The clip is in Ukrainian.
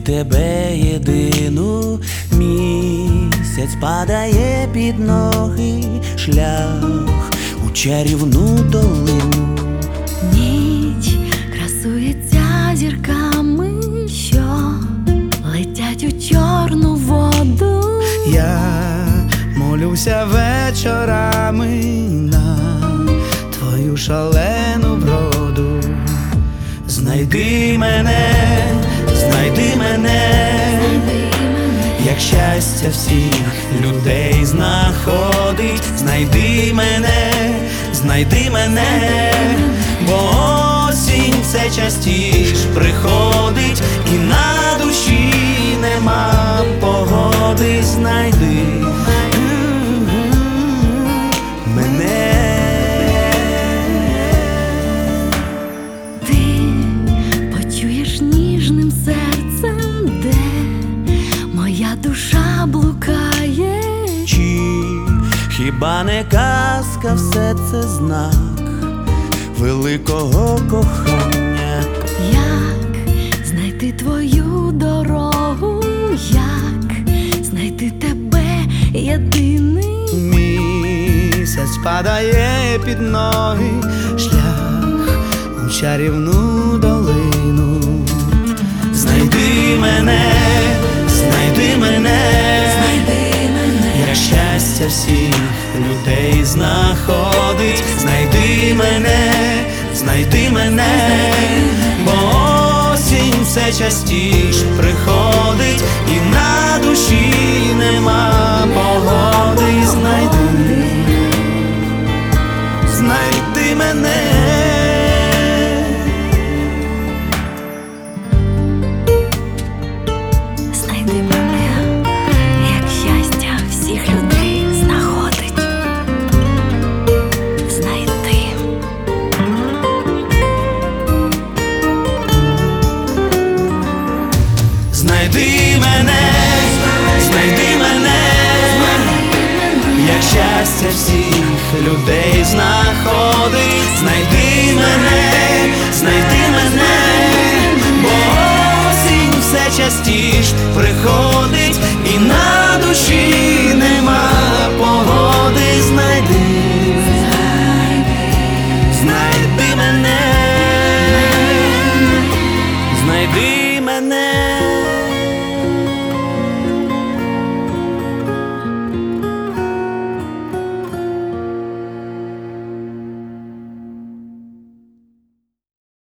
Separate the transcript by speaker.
Speaker 1: тебе єдину. Місяць падає під ноги, шлях у чарівну долину.
Speaker 2: Ніч красується зірками, що летять у чорну воду.
Speaker 3: Я молюся вечорами на твою шалену вроду.
Speaker 1: Знайди мене, знайди мене, як щастя всіх людей знаходить. Знайди мене, бо осінь все частіш приходить, і на душі нема погоди. Знайди мене.
Speaker 2: Ти почуєш ніжним серцем, де моя душа блукає.
Speaker 1: Чи хіба не казка, все це знак великого кохання?
Speaker 2: Як знайти твою дорогу, як знайти тебе єдиний.
Speaker 3: Місяць падає під ноги, шлях у чарівну долину.
Speaker 1: Знайди мене, як щастя всіх людей знаходить. Знайди мене, бо осінь все частіш приходить, і на душі нема погоди. Знайди мене.
Speaker 2: Знайди мене, як щастя всіх людей знаходить. Знайди.
Speaker 1: Знайди мене, як щастя всіх людей знаходить. Знайди мене, бо осінь все частіш приходить, і на душі